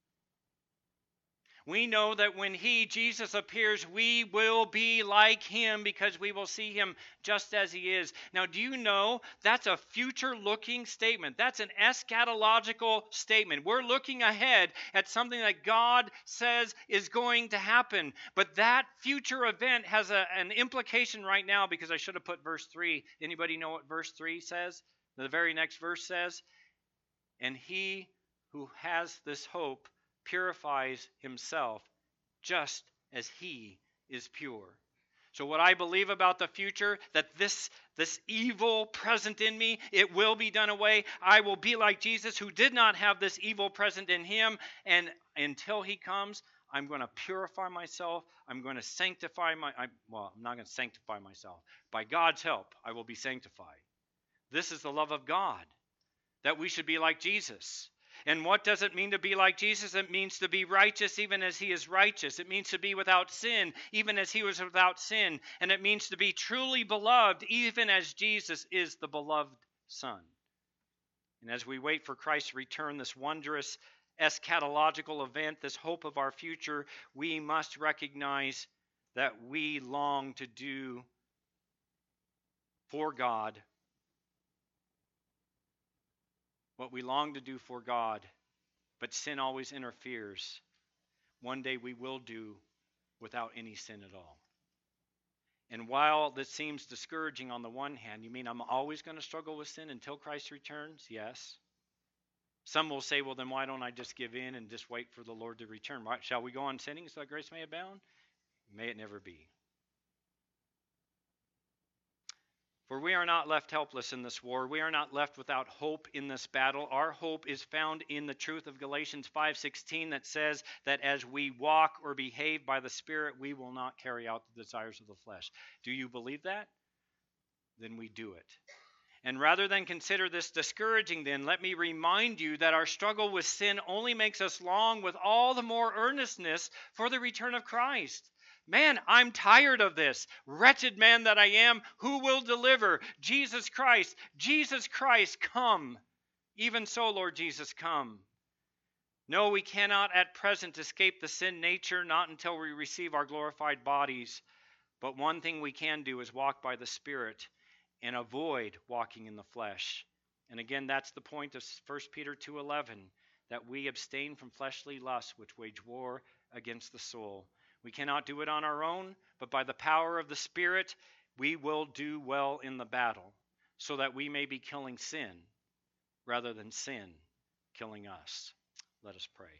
Speaker 1: We know that when he, Jesus, appears, we will be like him, because we will see him just as he is. Now, do you know that's a future-looking statement? That's an eschatological statement. We're looking ahead at something that God says is going to happen. But that future event has an implication right now, because I should have put verse 3. Anybody know what verse 3 says? The very next verse says, "And he who has this hope purifies himself just as he is pure." So what I believe about the future, that this evil present in me, it will be done away. I will be like Jesus, who did not have this evil present in him. And until he comes, I'm going to purify myself. I'm going to sanctify I'm not going to sanctify myself. By God's help, I will be sanctified. This is the love of God, that we should be like Jesus. And what does it mean to be like Jesus? It means to be righteous even as he is righteous. It means to be without sin even as he was without sin. And it means to be truly beloved even as Jesus is the beloved Son. And as we wait for Christ's return, this wondrous eschatological event, this hope of our future, we must recognize that we long to do for God what we long to do for God, but sin always interferes. One day we will do without any sin at all. And while this seems discouraging on the one hand, you mean I'm always going to struggle with sin until Christ returns? Yes. Some will say, well, then why don't I just give in and just wait for the Lord to return? Shall we go on sinning so that grace may abound? May it never be. For we are not left helpless in this war. We are not left without hope in this battle. Our hope is found in the truth of Galatians 5:16 that says that as we walk or behave by the Spirit, we will not carry out the desires of the flesh. Do you believe that? Then we do it. And rather than consider this discouraging, then, let me remind you that our struggle with sin only makes us long with all the more earnestness for the return of Christ. Man, I'm tired of this. Wretched man that I am, who will deliver? Jesus Christ, come. Even so, Lord Jesus, come. No, we cannot at present escape the sin nature, not until we receive our glorified bodies. But one thing we can do is walk by the Spirit and avoid walking in the flesh. And again, that's the point of 1 Peter 2:11, that we abstain from fleshly lusts which wage war against the soul. We cannot do it on our own, but by the power of the Spirit, we will do well in the battle, so that we may be killing sin rather than sin killing us. Let us pray.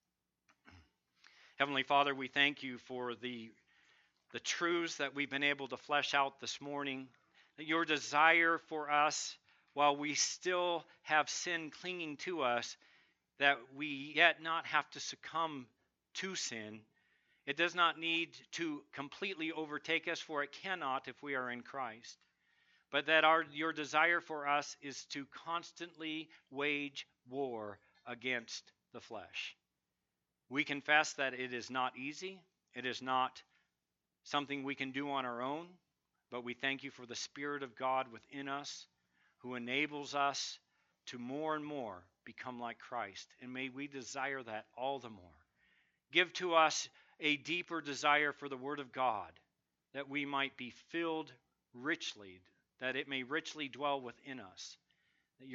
Speaker 1: Heavenly Father, we thank you for the truths that we've been able to flesh out this morning, that your desire for us, while we still have sin clinging to us, that we yet not have to succumb to sin. It does not need to completely overtake us, for it cannot if we are in Christ. But that your desire for us is to constantly wage war against the flesh. We confess that it is not easy. It is not something we can do on our own, but we thank you for the Spirit of God within us who enables us to more and more become like Christ. And may we desire that all the more. Give to us a deeper desire for the Word of God, that we might be filled richly, that it may richly dwell within us, that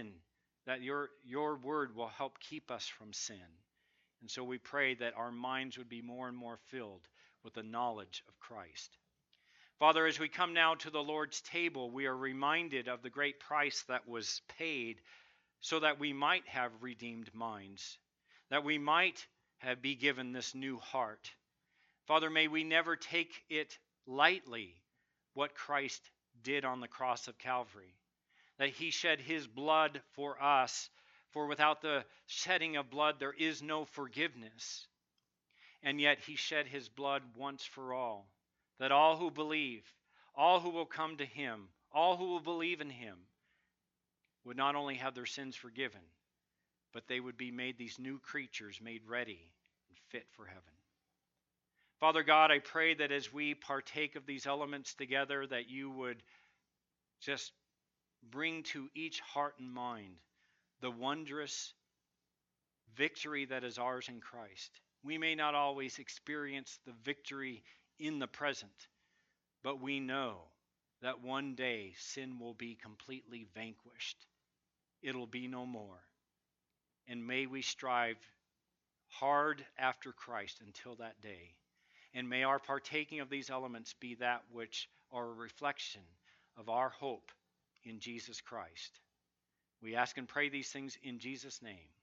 Speaker 1: your Word will help keep us from sin. And so we pray that our minds would be more and more filled with the knowledge of Christ. Father, as we come now to the Lord's table, we are reminded of the great price that was paid so that we might have redeemed minds, that we might be given this new heart. Father, may we never take it lightly what Christ did on the cross of Calvary, that he shed his blood for us, for without the shedding of blood there is no forgiveness. And yet he shed his blood once for all, that all who believe, all who will come to him, all who will believe in him, would not only have their sins forgiven, but they would be made these new creatures, made ready and fit for heaven. Father God, I pray that as we partake of these elements together, that you would just bring to each heart and mind the wondrous victory that is ours in Christ. We may not always experience the victory in the present, but we know that one day sin will be completely vanquished. It'll be no more. And may we strive hard after Christ until that day. And may our partaking of these elements be that which are a reflection of our hope in Jesus Christ. We ask and pray these things in Jesus' name.